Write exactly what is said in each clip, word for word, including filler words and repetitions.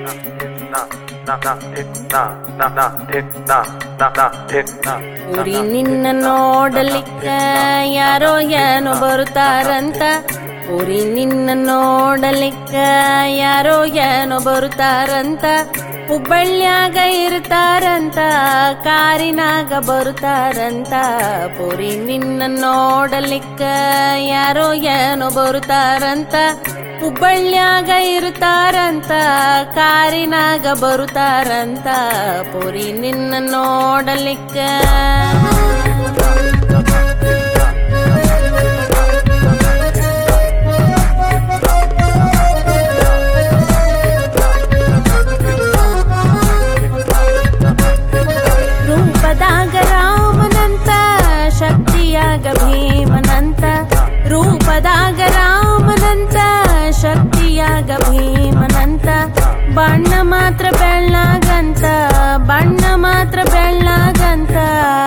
ಉರಿ ನಿನ್ನ ನೋಡಲಿಕ್ಕ ಯಾರೋ ಏನೋ ಬರುತ್ತಾರಂತ, ಉರಿ ನಿನ್ನ ನೋಡಲಿಕ್ಕ ಯಾರೋ ಏನೋ ಬರುತ್ತಾರಂತ, ಹುಬ್ಬಳ್ಳಿಯಾಗ ಇರ್ತಾರಂತ ಕಾರಿನಾಗ ಬರುತ್ತಾರಂತ. ಪುರಿ ನಿನ್ನ ನೋಡಲಿಕ್ಕ ಯಾರೋ ಏನೋ ಬರುತ್ತಾರಂತ, ಹುಬ್ಬಳ್ಳಿಯಾಗ ಇರ್ತಾರಂತ ಕಾರಿನಾಗ ಬರುತ್ತಾರಂತ. ಪುರಿ ನಿನ್ನ ನೋಡಲಿಕ್ಕ ರೂಪದಾಗ ರಾಮನಂತ, ಶಕ್ತಿಯಾಗ ಭೀಮನಂತ, ರೂಪದಾಗ ರಾಮನಂತ, ಶಕ್ತಿಯಾಗ ಭೀಮನಂತ. ಬಣ್ಣ ಮಾತ್ರ ಬೆಳ್ಳಗಂತ, ಬಣ್ಣ ಮಾತ್ರ ಬೆಳ್ಳಗಂತ,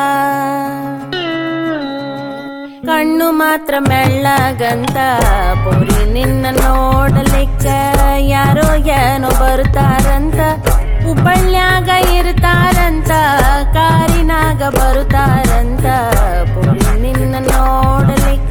ಕಣ್ಣು ಮಾತ್ರ ಮೆಳ್ಳಗಂತ. ಪುರಿ ನಿನ್ನ ನೋಡಲಿಕ್ಕ ಯಾರೋ ಏನೋ ಬರ್ತಾರಂತ, ಹುಬ್ಬಳ್ಳಿಯಾಗ ಇರ್ತಾರಂತ ಕಾರಿನಾಗ ಬರುತ್ತಾರಂತ. ಪುರಿ ನಿನ್ನ ನೋಡಲಿಕ್ಕ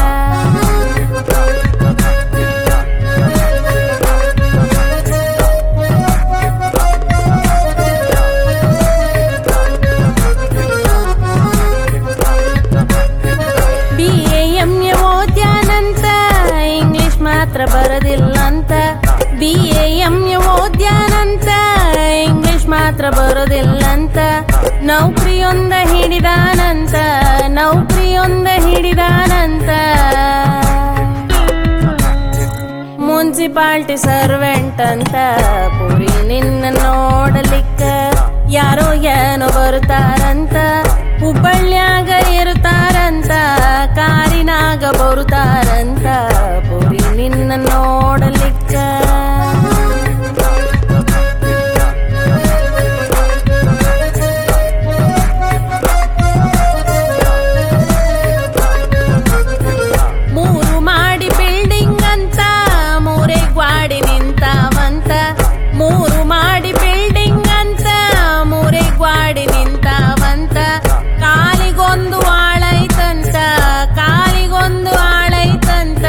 ಬಿ ಎ ಎಂ ಎ ಓದ್ಯಾನಂತ, ಇಂಗ್ಲಿಷ್ ಮಾತ್ರ ಬರೋದಿಲ್ಲಂತ. ಬಿ ಎ ಎಂ ಎ ಓದ್ಯಾನಂತ, ಇಂಗ್ಲಿಷ್ ಮಾತ್ರ ಬರೋದಿಲ್ಲಂತ. ನೌಕರಿಯೊಂದ ಹಿಡಿದಾನಂತ, ನೌಕರಿಯೊಂದ ಹಿಡಿದಾನಂತ. ಮುನ್ಸಿಪಾಲ್ಟಿ ಸರ್ವೆಂಟ್ ಅಂತ. ಪುರಿ ನಿನ್ನ ನೋಡಲಿಕ್ಕ ಯಾರೋ ಏನೋ ಬರ್ತಾರಂತ, ಹುಬ್ಬಳ್ಳಿಯಾಗ ಇರ್ತಾರಂತ ಕಾರಿನಾಗ ಬರುತ್ತಾರಂತ. ಪುರಿ ನಿನ್ನ ನೋಡಲಿಕ್ಕ ಮೂರು ಮಾಡಿ ಬಿಲ್ಡಿಂಗ್ ಅಂತ, ಮೂರೇ ಗ್ವಾಡಿ ನಿಂತಾವಂತ. ಮೂರು ಮಾಡಿ ಬಿಲ್ಡಿಂಗ್ ಅಂತ, ಮೂರೇ ಗ್ವಾಡಿ ನಿಂತಾವಂತ. ಕಾಲಿಗೊಂದು ಆಳೈತಂತ, ಕಾಲಿಗೊಂದು ಆಳೈತಂತ,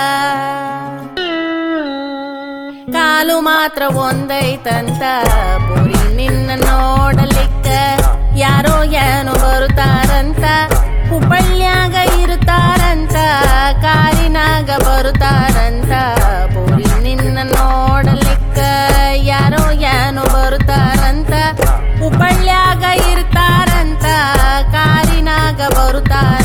ಕಾಲು ಮಾತ್ರ ಒಂದೈತಂತ. ಪುರಿ ನಿನ್ನ ನೋಡಲಿಕ್ಕ ಯಾರೋ ಏನೋ ಬರುತ್ತಾರಂತ, ಹುಬ್ಬಳ್ಳಿಯಾಗ ಇರ್ತಾರಂತ ಕಾರಿನಾಗ ಬರುತ್ತಾರಂತ. ಪುರಿ ನಿನ್ನ ನೋಡಲಿಕ್ಕ ಯಾರೋ ಏನೋ ಬರುತ್ತಾರಂತ, ಹುಬ್ಬಳ್ಳಿಯಾಗ ಇರ್ತಾರಂತ ಕಾರಿನಾಗ ಬರುತ್ತಾರ.